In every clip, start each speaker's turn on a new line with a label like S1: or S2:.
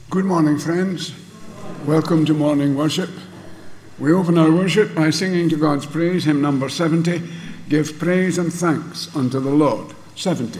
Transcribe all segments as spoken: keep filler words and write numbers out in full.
S1: Good morning, friends. Welcome to morning worship. We open our worship by singing to God's praise, hymn number seventy, Give Praise and Thanks unto the Lord. seventy.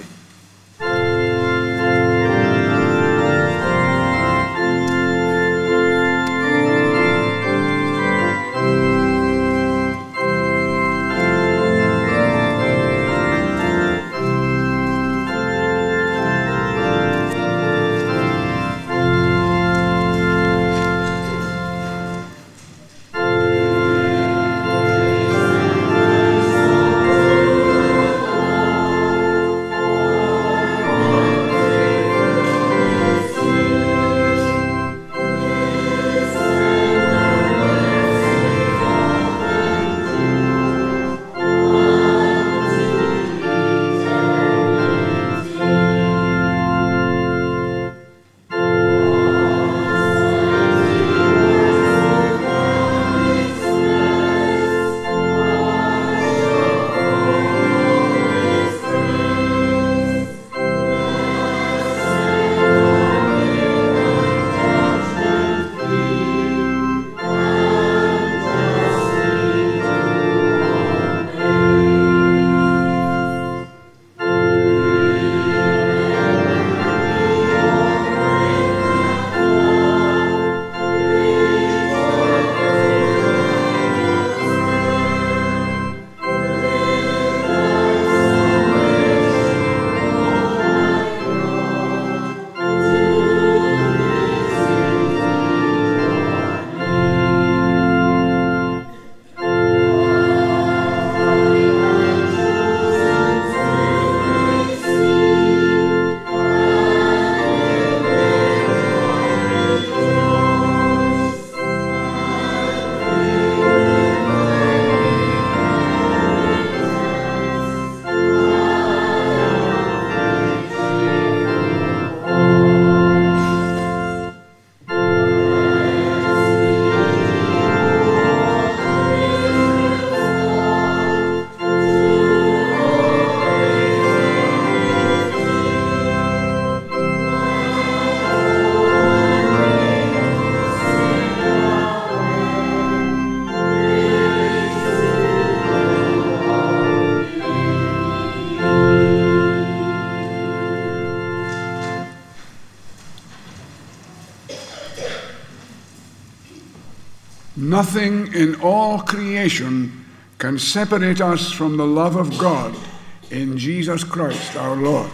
S1: Nothing in all creation can separate us from the love of God in Jesus Christ our Lord.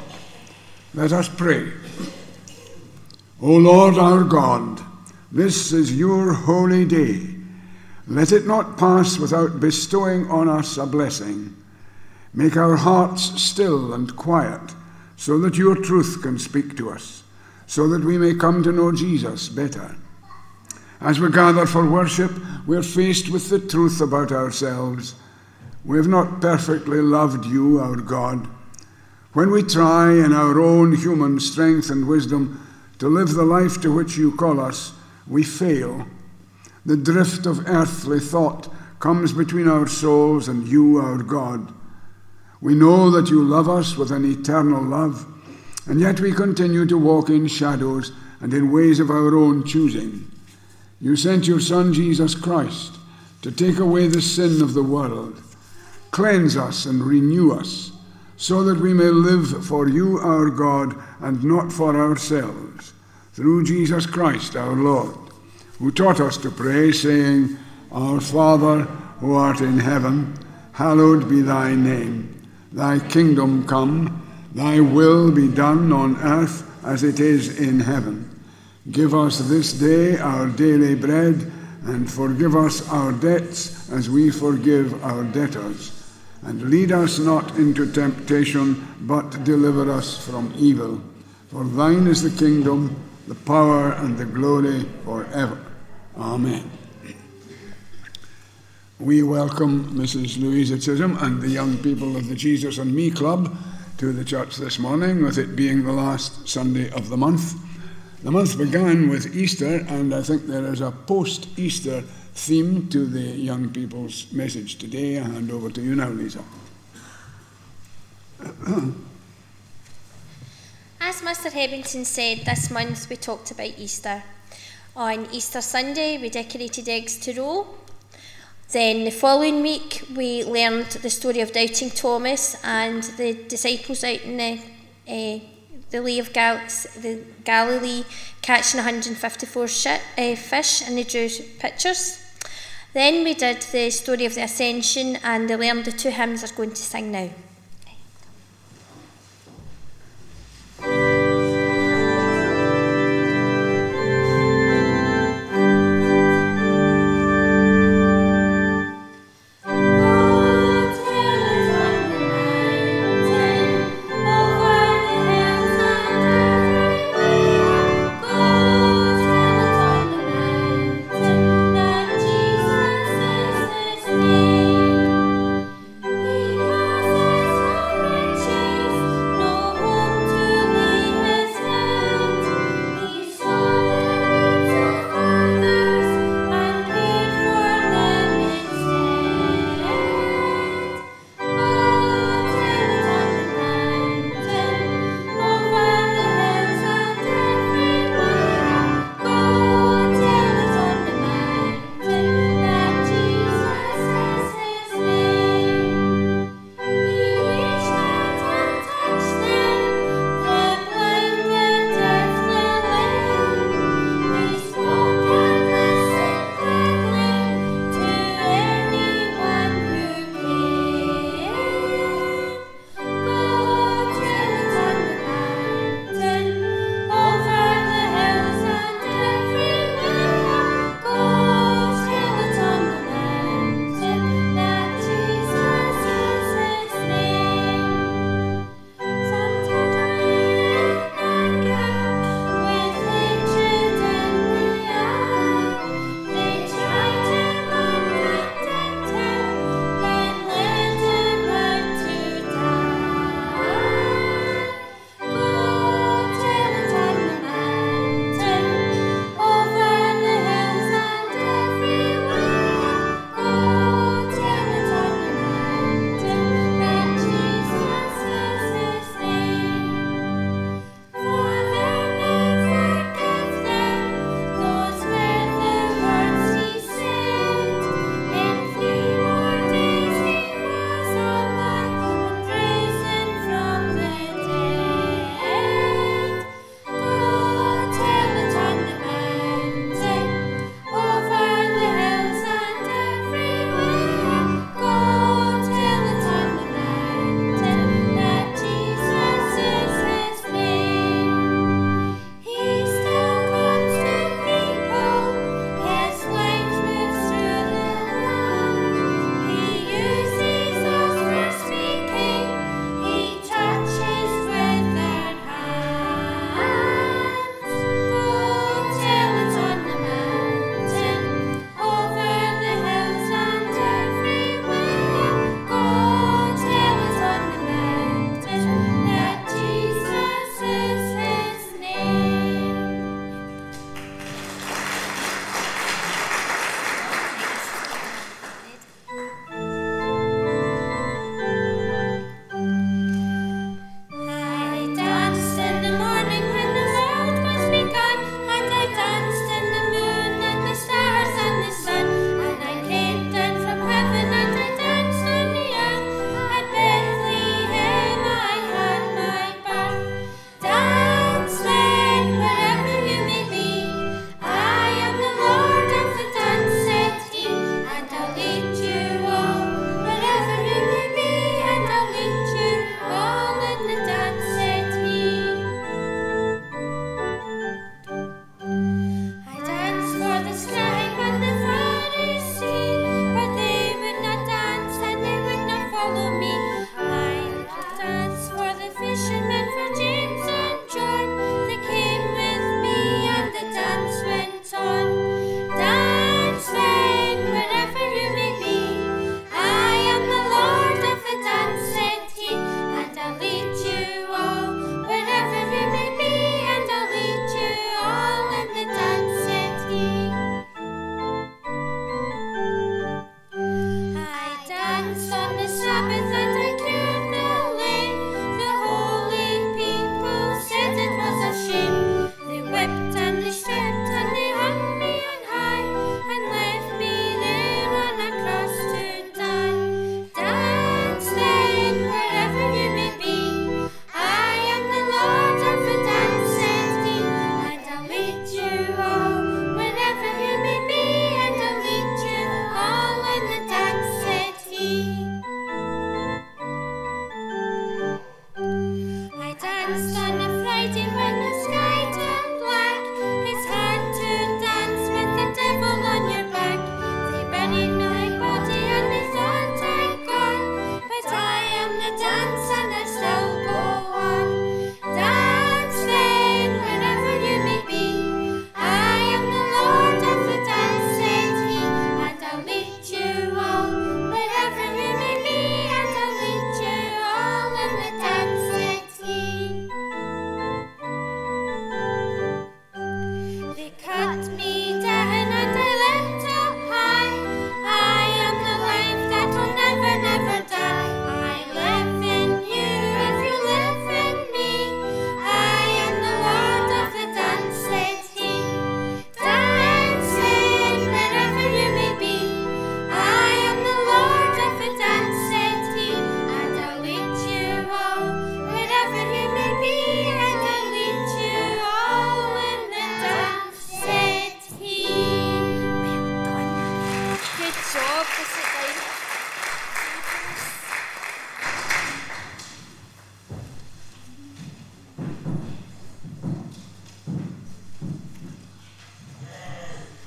S1: Let us pray. O Lord our God, this is your holy day. Let it not pass without bestowing on us a blessing. Make our hearts still and quiet, so that your truth can speak to us, so that we may come to know Jesus better. As we gather for worship, we're faced with the truth about ourselves. We have not perfectly loved you, our God. When we try in our own human strength and wisdom to live the life to which you call us, we fail. The drift of earthly thought comes between our souls and you, our God. We know that you love us with an eternal love, and yet we continue to walk in shadows and in ways of our own choosing. You sent your Son, Jesus Christ, to take away the sin of the world, cleanse us and renew us, so that we may live for you, our God, and not for ourselves, through Jesus Christ, our Lord, who taught us to pray, saying, Our Father, who art in heaven, hallowed be thy name. Thy kingdom come, thy will be done on earth as it is in heaven. Give us this day our daily bread, and forgive us our debts as we forgive our debtors. And lead us not into temptation, but deliver us from evil. For thine is the kingdom, the power, and the glory forever. Amen. We welcome Missus Louisa Chisholm and the young people of the Jesus and Me Club to the church this morning, with it being the last Sunday of the month. The month began with Easter, and I think there is a post-Easter theme to the young people's message today. I hand over to you now, Lisa.
S2: As Mister Hebbington said, this month we talked about Easter. On Easter Sunday, we decorated eggs to roll. Then the following week, we learned the story of Doubting Thomas and the disciples out in the, uh, the Lake of Gal the Galilee catching one hundred fifty-four shit, uh, fish, and they drew pictures. Then we did the story of the Ascension, and they learned the two hymns they're going to sing now.
S3: Jesus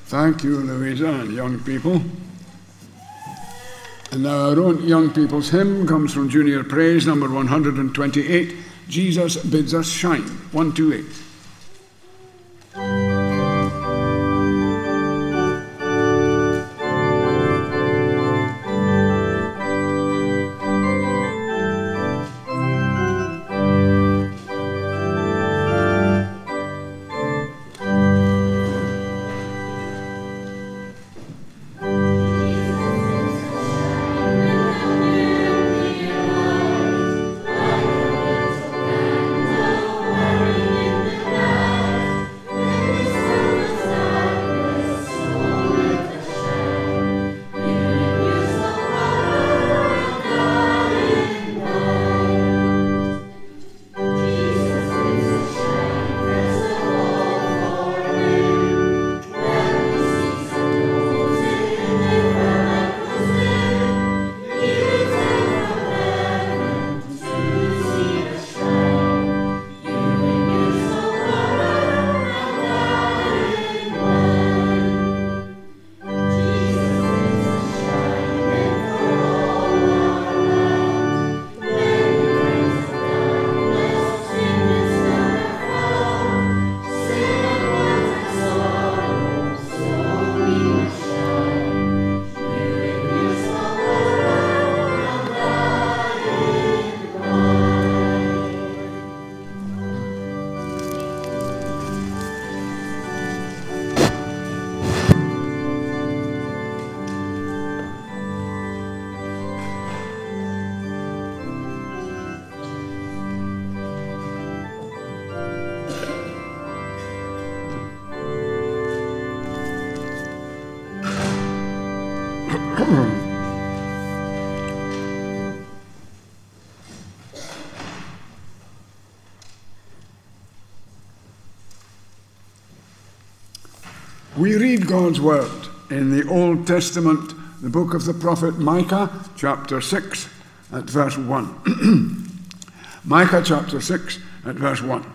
S1: Thank you, Louisa, and young people. And now our own young people's hymn comes from Junior Praise, number one hundred twenty-eight, Jesus Bids Us Shine, one two eight. We read God's word in the Old Testament, the book of the prophet Micah, chapter six, at verse one. Micah chapter six, at verse one.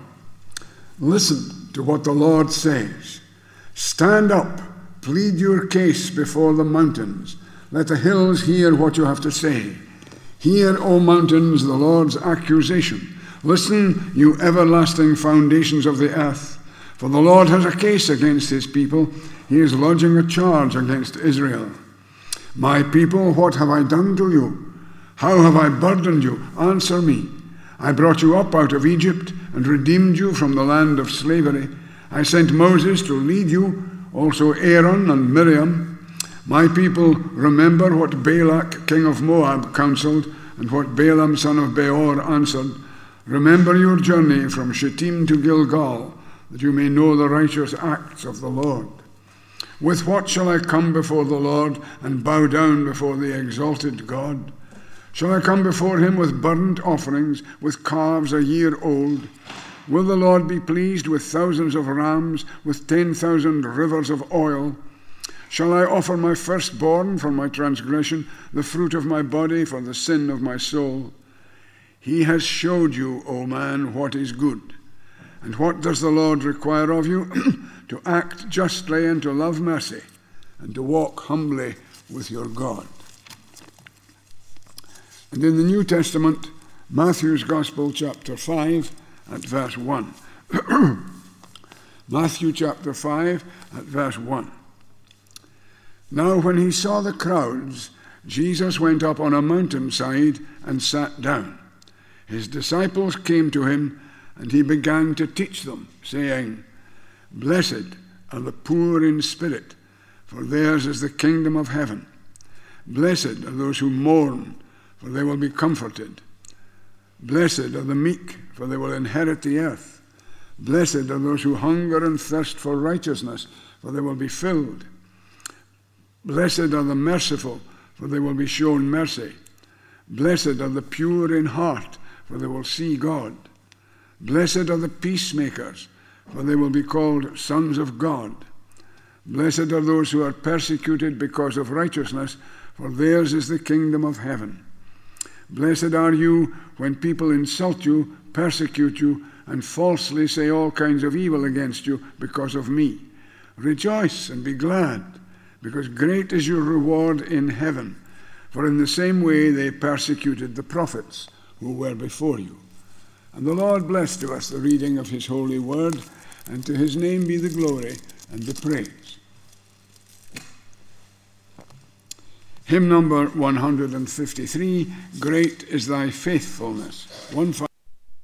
S1: Listen to what the Lord says. Stand up, plead your case before the mountains. Let the hills hear what you have to say. Hear, O mountains, the Lord's accusation. Listen, you everlasting foundations of the earth. For the Lord has a case against his people. He is lodging a charge against Israel. My people, what have I done to you? How have I burdened you? Answer me. I brought you up out of Egypt and redeemed you from the land of slavery. I sent Moses to lead you, also Aaron and Miriam. My people, remember what Balak, king of Moab, counseled, and what Balaam, son of Beor, answered. Remember your journey from Shittim to Gilgal, that you may know the righteous acts of the Lord. With what shall I come before the Lord and bow down before the exalted God? Shall I come before him with burnt offerings, with calves a year old? Will the Lord be pleased with thousands of rams, with ten thousand rivers of oil? Shall I offer my firstborn for my transgression, the fruit of my body for the sin of my soul? He has showed you, O man, what is good. And what does the Lord require of you? To act justly and to love mercy, and to walk humbly with your God. And in the New Testament, Matthew's Gospel, chapter five, at verse one. Matthew chapter five, at verse one. Now when he saw the crowds, Jesus went up on a mountainside and sat down. His disciples came to him, and he began to teach them, saying, Blessed are the poor in spirit, for theirs is the kingdom of heaven. Blessed are those who mourn, for they will be comforted. Blessed are the meek, for they will inherit the earth. Blessed are those who hunger and thirst for righteousness, for they will be filled. Blessed are the merciful, for they will be shown mercy. Blessed are the pure in heart, for they will see God. Blessed are the peacemakers, for they will be called sons of God. Blessed are those who are persecuted because of righteousness, for theirs is the kingdom of heaven. Blessed are you when people insult you, persecute you, and falsely say all kinds of evil against you because of me. Rejoice and be glad, because great is your reward in heaven. For in the same way they persecuted the prophets who were before you. And the Lord bless to us the reading of his holy word, and to his name be the glory and the praise. Hymn number one hundred fifty-three, Great is Thy Faithfulness. One five.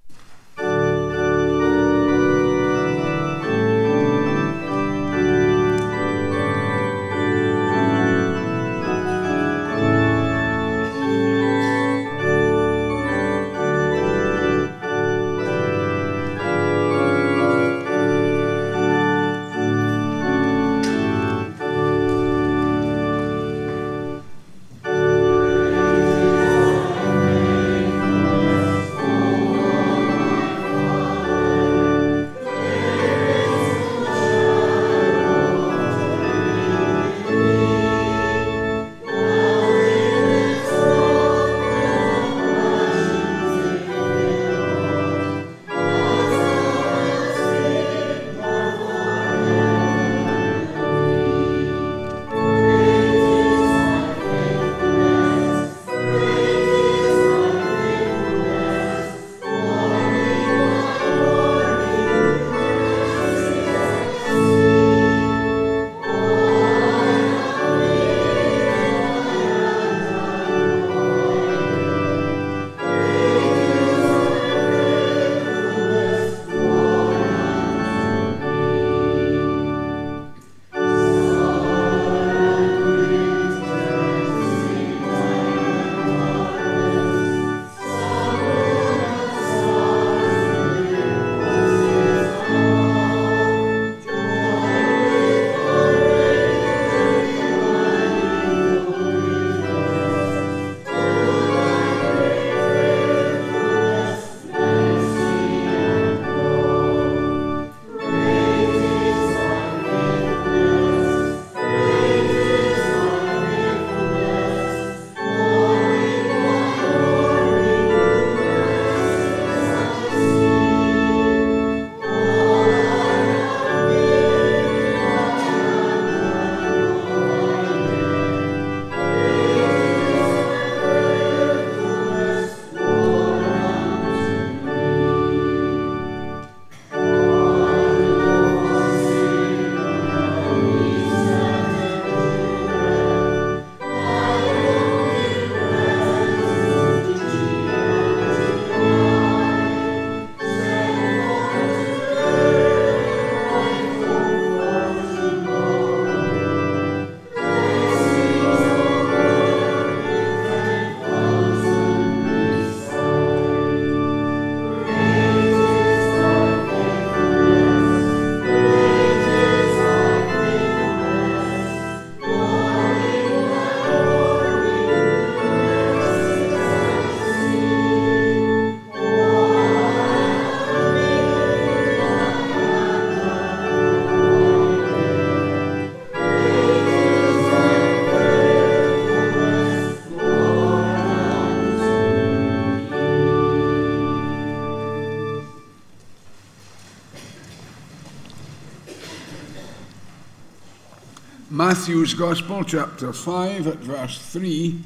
S1: Matthew's Gospel, chapter five, at verse three,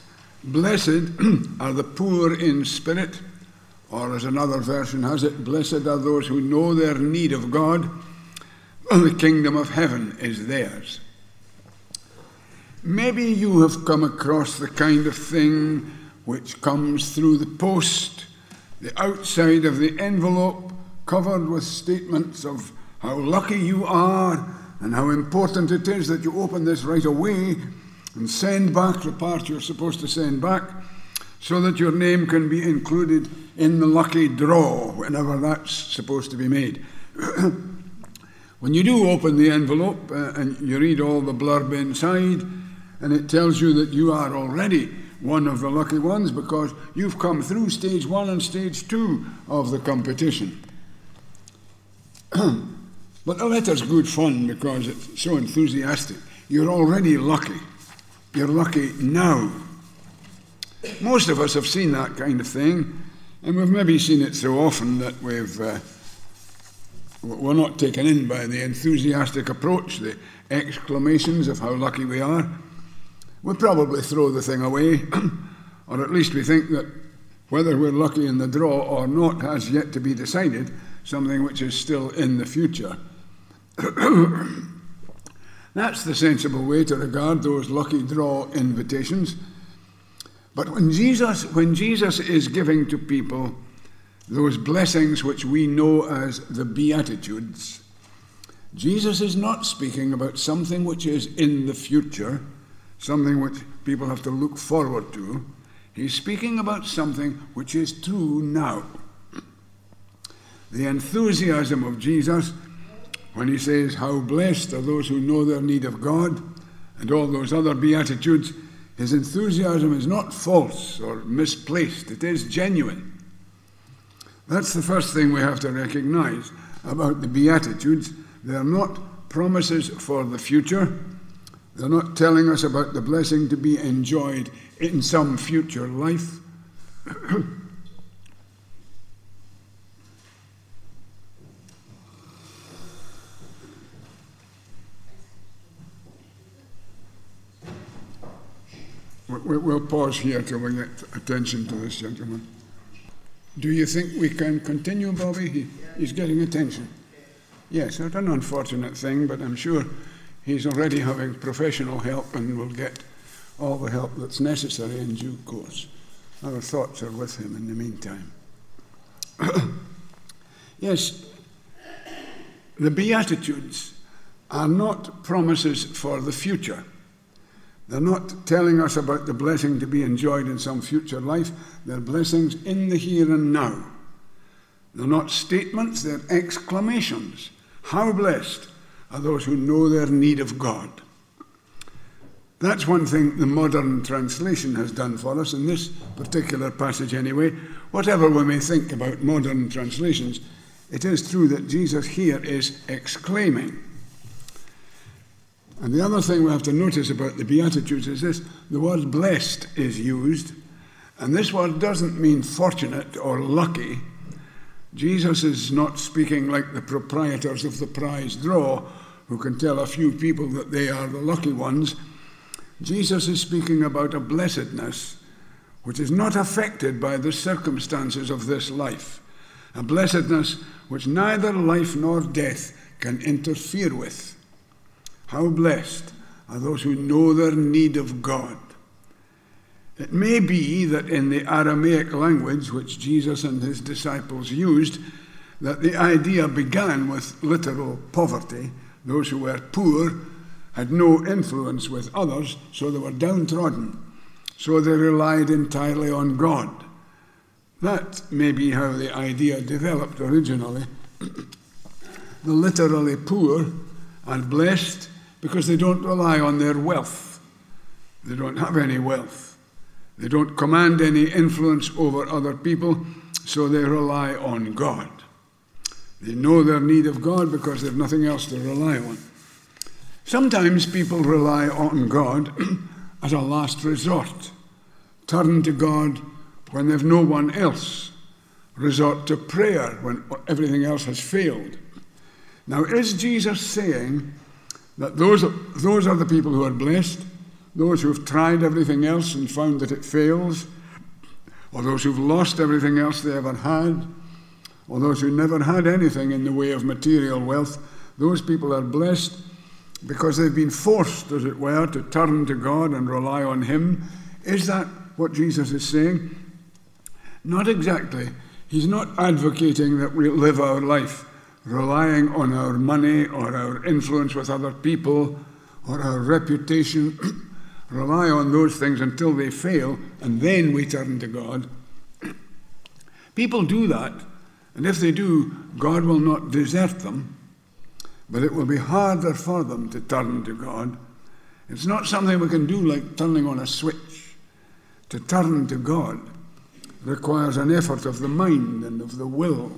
S1: Blessed are the poor in spirit, or as another version has it, blessed are those who know their need of God, for the kingdom of heaven is theirs. Maybe you have come across the kind of thing which comes through the post, the outside of the envelope covered with statements of how lucky you are and how important it is that you open this right away and send back the part you're supposed to send back so that your name can be included in the lucky draw whenever that's supposed to be made. When you do open the envelope uh, and you read all the blurb inside, and it tells you that you are already one of the lucky ones because you've come through stage one and stage two of the competition. But the letter's good fun because it's so enthusiastic. You're already lucky. You're lucky now. Most of us have seen that kind of thing, and we've maybe seen it so often that we've uh, we're not taken in by the enthusiastic approach, the exclamations of how lucky we are. We probably throw the thing away, or at least we think that whether we're lucky in the draw or not has yet to be decided, something which is still in the future. That's the sensible way to regard those lucky draw invitations. But when Jesus, when Jesus is giving to people those blessings which we know as the Beatitudes, Jesus is not speaking about something which is in the future, something which people have to look forward to. He's speaking about something which is true now. The enthusiasm of Jesus when he says, "How blessed are those who know their need of God," and all those other Beatitudes, his enthusiasm is not false or misplaced. It is genuine. That's the first thing we have to recognize about the Beatitudes. They're not promises for the future. They're not telling us about the blessing to be enjoyed in some future life. We'll pause here till we get attention to this gentleman. Do you think we can continue, Bobby? He, he's getting attention. Yes, it's an unfortunate thing, but I'm sure he's already having professional help and will get all the help that's necessary in due course. Our thoughts are with him in the meantime. Yes, the Beatitudes are not promises for the future. They're not telling us about the blessing to be enjoyed in some future life. They're blessings in the here and now. They're not statements, they're exclamations. How blessed are those who know their need of God. That's one thing the modern translation has done for us in this particular passage anyway. Whatever we may think about modern translations, it is true that Jesus here is exclaiming. And the other thing we have to notice about the Beatitudes is this: the word blessed is used, and this word doesn't mean fortunate or lucky. Jesus is not speaking like the proprietors of the prize draw, who can tell a few people that they are the lucky ones. Jesus is speaking about a blessedness which is not affected by the circumstances of this life, a blessedness which neither life nor death can interfere with. How blessed are those who know their need of God. It may be that in the Aramaic language which Jesus and his disciples used, that the idea began with literal poverty. Those who were poor had no influence with others, so they were downtrodden. So they relied entirely on God. That may be how the idea developed originally. The literally poor are blessed because they don't rely on their wealth. They don't have any wealth. They don't command any influence over other people, so they rely on God. They know their need of God because they have nothing else to rely on. Sometimes people rely on God as a last resort. Turn to God when they have no one else. Resort to prayer when everything else has failed. Now, is Jesus saying that those, those are the people who are blessed, those who have tried everything else and found that it fails, or those who've lost everything else they ever had, or those who never had anything in the way of material wealth? Those people are blessed because they've been forced, as it were, to turn to God and rely on him. Is that what Jesus is saying? Not exactly. He's not advocating that we live our life relying on our money or our influence with other people or our reputation. Rely on those things until they fail, and then we turn to God. People do that, and if they do, God will not desert them, but it will be harder for them to turn to God. It's not something we can do like turning on a switch. To turn to God requires an effort of the mind and of the will.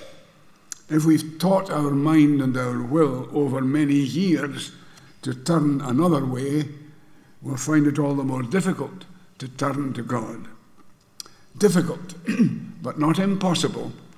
S1: If we've taught our mind and our will over many years to turn another way, we'll find it all the more difficult to turn to God. Difficult, but not impossible.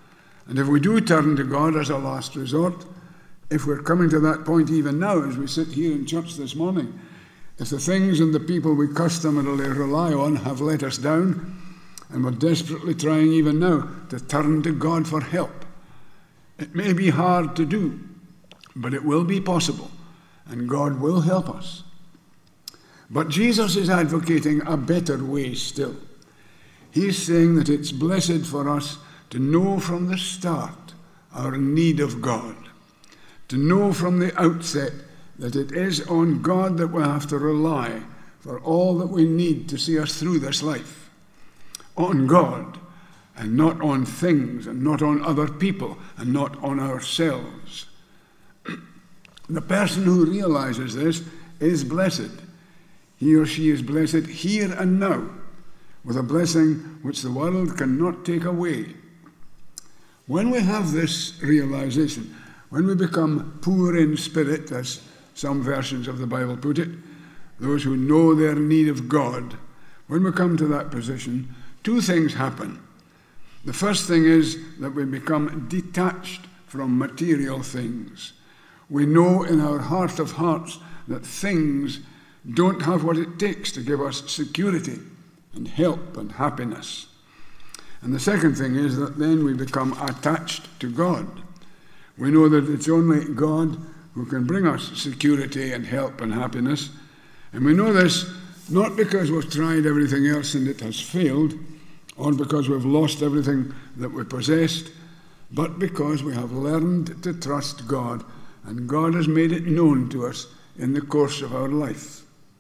S1: And if we do turn to God as a last resort, if we're coming to that point even now as we sit here in church this morning, if the things and the people we customarily rely on have let us down, and we're desperately trying even now to turn to God for help, it may be hard to do, but it will be possible, and God will help us. But Jesus is advocating a better way still. He's saying that it's blessed for us to know from the start our need of God, to know from the outset that it is on God that we have to rely for all that we need to see us through this life. On God, and not on things, and not on other people, and not on ourselves. The person who realizes this is blessed. He or she is blessed here and now, with a blessing which the world cannot take away. When we have this realization, when we become poor in spirit, as some versions of the Bible put it, those who know their need of God, when we come to that position, two things happen. The first thing is that we become detached from material things. We know in our heart of hearts that things don't have what it takes to give us security and help and happiness. And the second thing is that then we become attached to God. We know that it's only God who can bring us security and help and happiness. And we know this not because we've tried everything else and it has failed, or because we've lost everything that we possessed, but because we have learned to trust God, and God has made it known to us in the course of our life.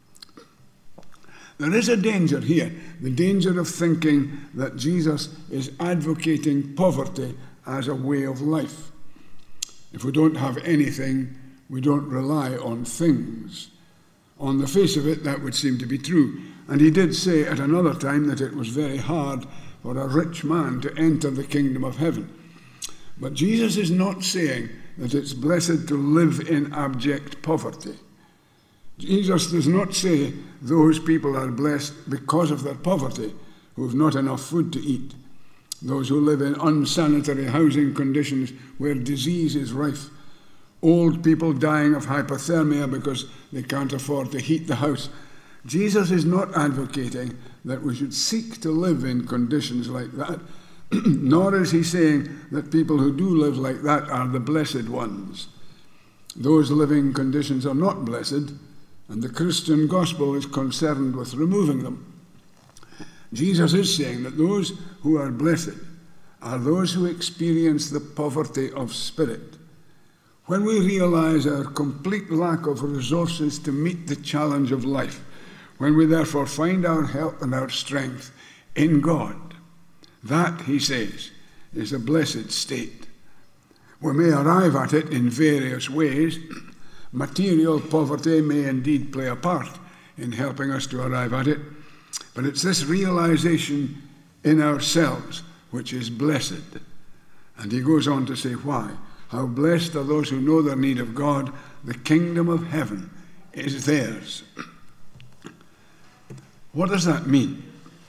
S1: There is a danger here, the danger of thinking that Jesus is advocating poverty as a way of life. If we don't have anything, we don't rely on things. On the face of it, that would seem to be true. And he did say at another time that it was very hard for a rich man to enter the kingdom of heaven. But Jesus is not saying that it's blessed to live in abject poverty. Jesus does not say those people are blessed because of their poverty, who have not enough food to eat, those who live in unsanitary housing conditions where disease is rife, old people dying of hypothermia because they can't afford to heat the house. Jesus is not advocating that we should seek to live in conditions like that, nor is he saying that people who do live like that are the blessed ones. Those living conditions are not blessed, and the Christian gospel is concerned with removing them. Jesus is saying that those who are blessed are those who experience the poverty of spirit. When we realize our complete lack of resources to meet the challenge of life, when we therefore find our help and our strength in God, that, he says, is a blessed state. We may arrive at it in various ways. Material poverty may indeed play a part in helping us to arrive at it, but it's this realization in ourselves which is blessed. And he goes on to say why. How blessed are those who know their need of God. The kingdom of heaven is theirs. What does that mean?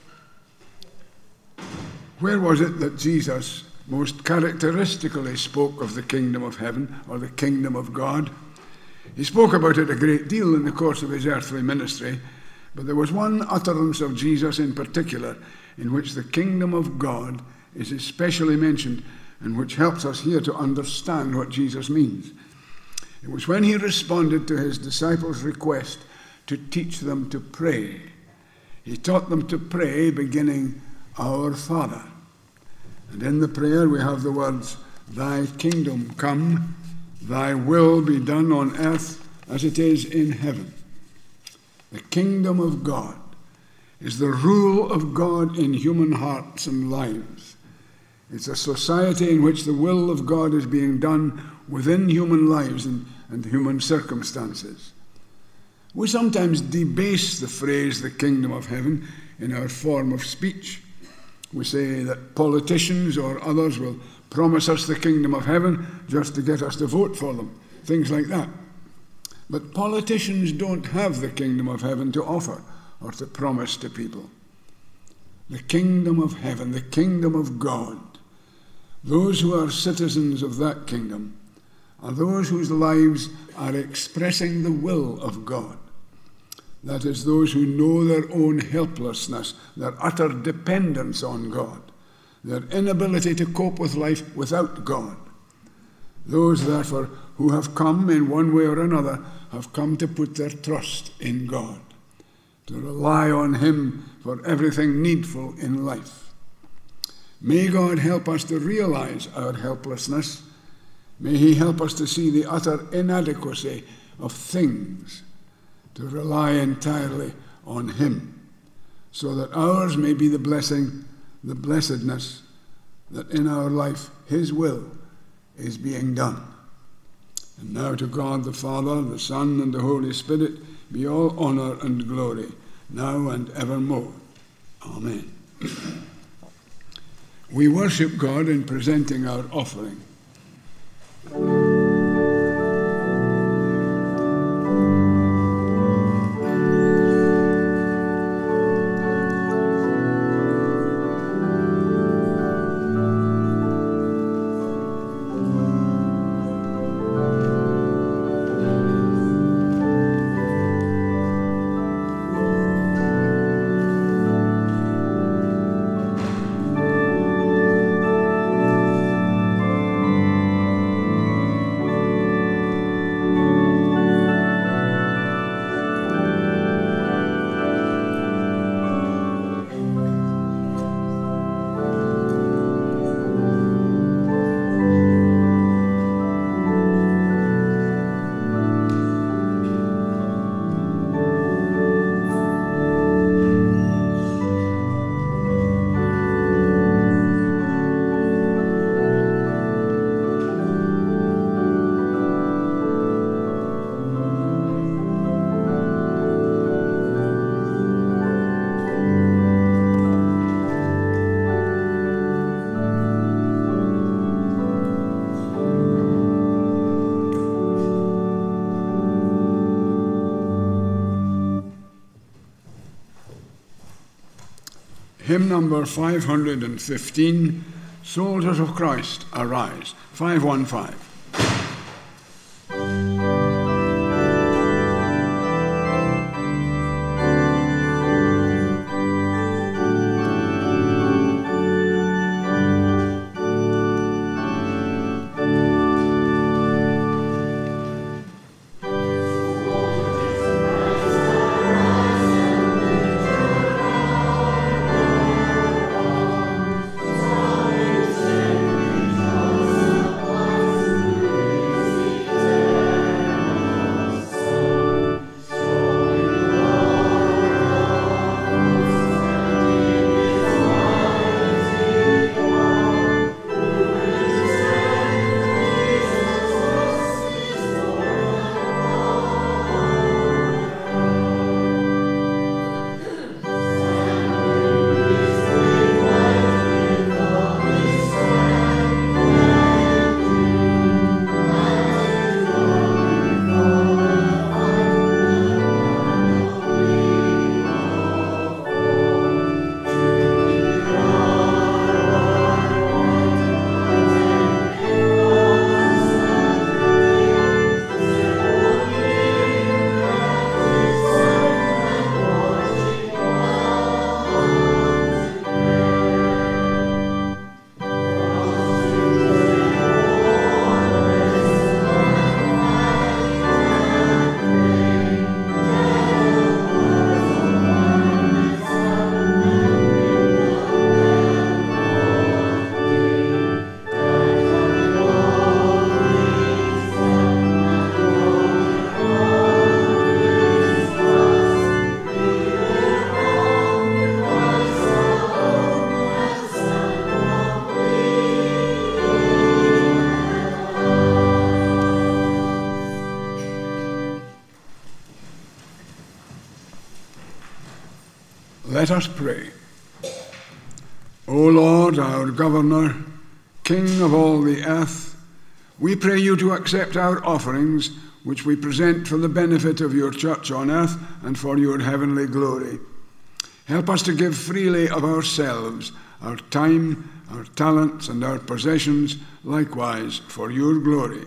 S1: Where was it that Jesus most characteristically spoke of the kingdom of heaven or the kingdom of God? He spoke about it a great deal in the course of his earthly ministry, but there was one utterance of Jesus in particular in which the kingdom of God is especially mentioned, and which helps us here to understand what Jesus means. It was when he responded to his disciples' request to teach them to pray. He taught them to pray beginning, Our Father. And in the prayer we have the words, Thy kingdom come, Thy will be done on earth as it is in heaven. The kingdom of God is the rule of God in human hearts and lives. It's a society in which the will of God is being done within human lives and, and human circumstances. We sometimes debase the phrase, the kingdom of heaven, in our form of speech. We say that politicians or others will promise us the kingdom of heaven just to get us to vote for them, things like that. But politicians don't have the kingdom of heaven to offer or to promise to people. The kingdom of heaven, the kingdom of God, Those who are citizens of that kingdom are those whose lives are expressing the will of God. That is, those who know their own helplessness, their utter dependence on God, their inability to cope with life without God. Those, therefore, who have come in one way or another have come to put their trust in God, to rely on Him for everything needful in life. May God help us to realize our helplessness. May He help us to see the utter inadequacy of things, to rely entirely on Him, so that ours may be the blessing, the blessedness, that in our life His will is being done. And now to God the Father, the Son, and the Holy Spirit be all honor and glory, now and evermore. Amen. We worship God in presenting our offering. Hymn number five hundred fifteen, Soldiers of Christ, Arise, five one five. Let us pray. O Lord, our Governor, King of all the earth, we pray you to accept our offerings, which we present for the benefit of your church on earth and for your heavenly glory. Help us to give freely of ourselves our time, our talents, and our possessions likewise for your glory.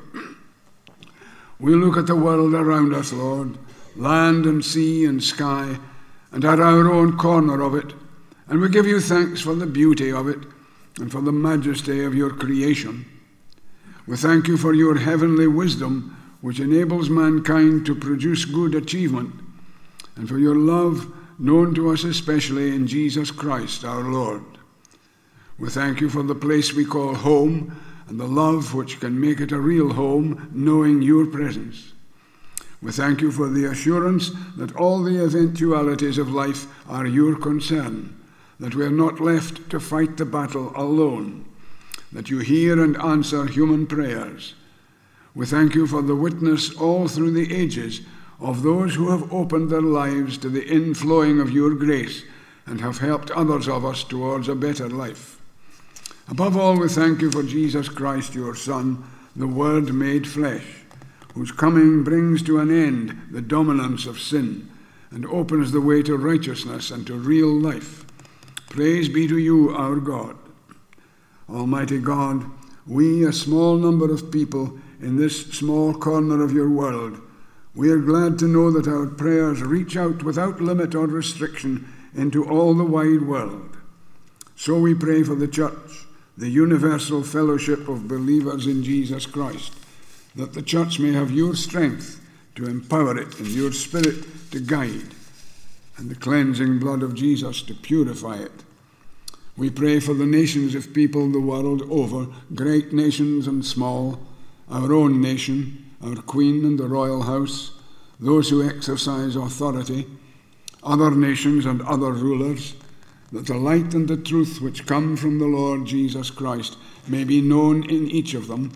S1: We look at the world around us, Lord, land and sea and sky, and at our own corner of it, and we give you thanks for the beauty of it and for the majesty of your creation. We thank you for your heavenly wisdom, which enables mankind to produce good achievement, and for your love known to us especially in Jesus Christ our Lord. We thank you for the place we call home and the love which can make it a real home, knowing your presence. We thank you for the assurance that all the eventualities of life are your concern, that we are not left to fight the battle alone, that you hear and answer human prayers. We thank you for the witness all through the ages of those who have opened their lives to the inflowing of your grace and have helped others of us towards a better life. Above all, we thank you for Jesus Christ, your Son, the Word made flesh, whose coming brings to an end the dominance of sin and opens the way to righteousness and to real life. Praise be to you, our God. Almighty God, we, a small number of people in this small corner of your world, we are glad to know that our prayers reach out without limit or restriction into all the wide world. So we pray for the church, the universal fellowship of believers in Jesus Christ, that the church may have your strength to empower it and your spirit to guide, and the cleansing blood of Jesus to purify it. We pray for the nations of people the world over, great nations and small, our own nation, our Queen and the royal house, those who exercise authority, other nations and other rulers, that the light and the truth which come from the Lord Jesus Christ may be known in each of them,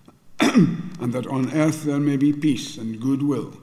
S1: and that on earth there may be peace and goodwill.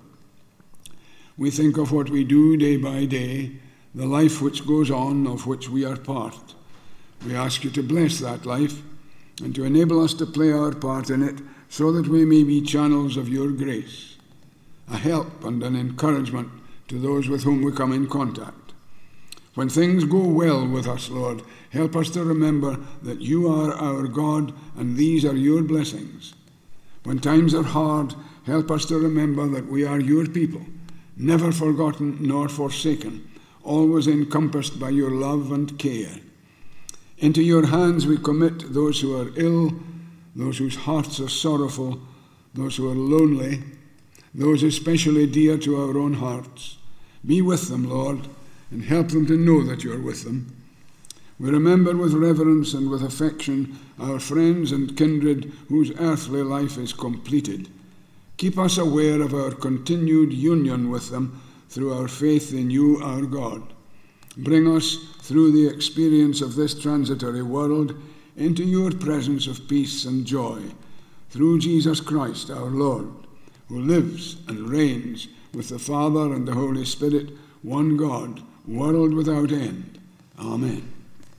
S1: We think of what we do day by day, the life which goes on, of which we are part. We ask you to bless that life and to enable us to play our part in it so that we may be channels of your grace, a help and an encouragement to those with whom we come in contact. When things go well with us, Lord, help us to remember that you are our God and these are your blessings. When times are hard, help us to remember that we are your people, never forgotten nor forsaken, always encompassed by your love and care. Into your hands we commit those who are ill, those whose hearts are sorrowful, those who are lonely, those especially dear to our own hearts. Be with them, Lord, and help them to know that you are with them. We remember with reverence and with affection our friends and kindred whose earthly life is completed. Keep us aware of our continued union with them through our faith in you, our God. Bring us through the experience of this transitory world into your presence of peace and joy, through Jesus Christ our Lord, who lives and reigns with the Father and the Holy Spirit, one God, world without end. Amen.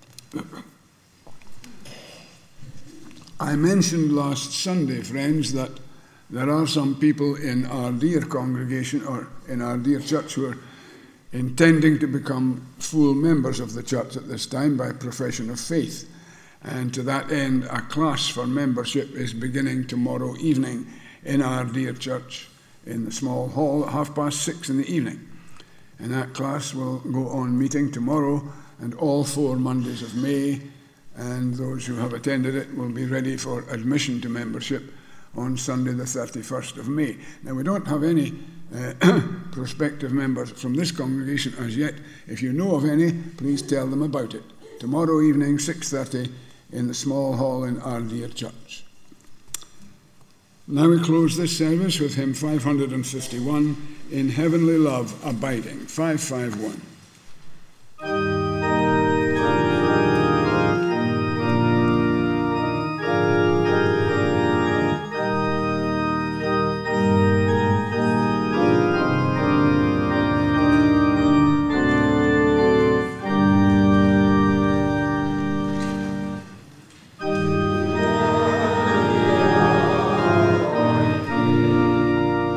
S1: I mentioned last Sunday, friends, that there are some people in our dear congregation or in our dear church who are intending to become full members of the church at this time by profession of faith. And to that end, a class for membership is beginning tomorrow evening in our dear church in the small hall at half past six in the evening. And that class will go on meeting tomorrow and all four Mondays of May, and those who have attended it will be ready for admission to membership on Sunday the thirty-first of May. Now, we don't have any uh, prospective members from this congregation as yet. If you know of any, please tell them about it. Tomorrow evening, six thirty, in the small hall in our dear church. Now we close this service with hymn five hundred fifty-one, In Heavenly Love Abiding, five fifty-one.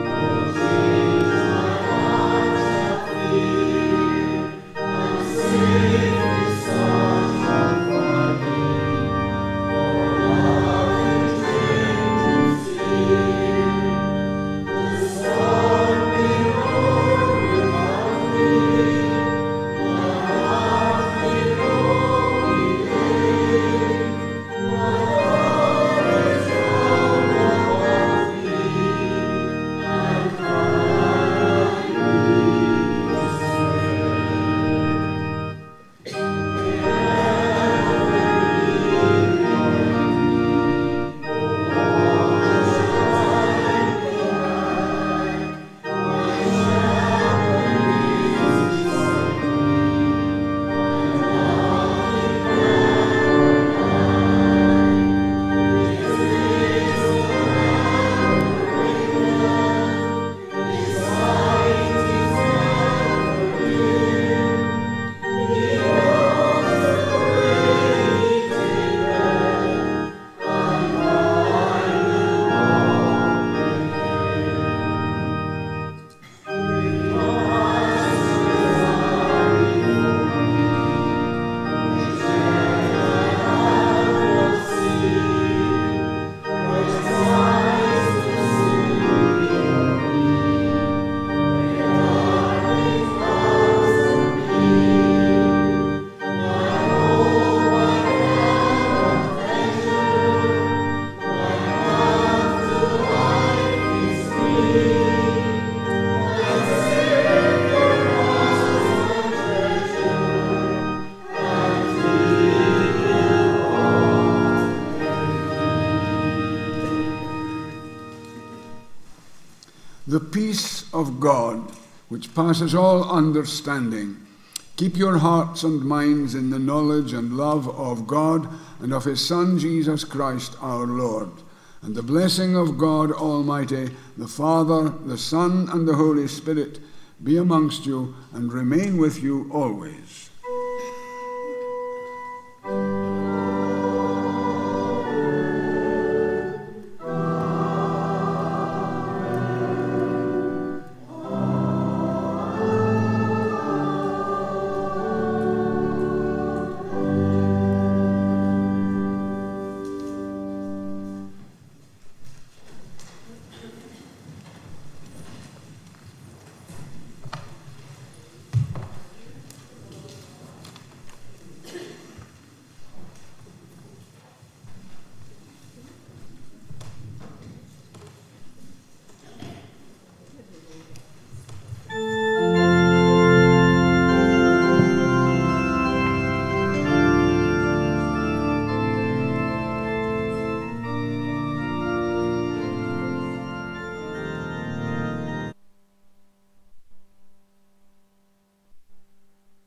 S3: See
S1: The peace of God, which passes all understanding, keep your hearts and minds in the knowledge and love of God and of his Son, Jesus Christ our Lord. And the blessing of God Almighty, the Father, the Son, and the Holy Spirit be amongst you and remain with you always.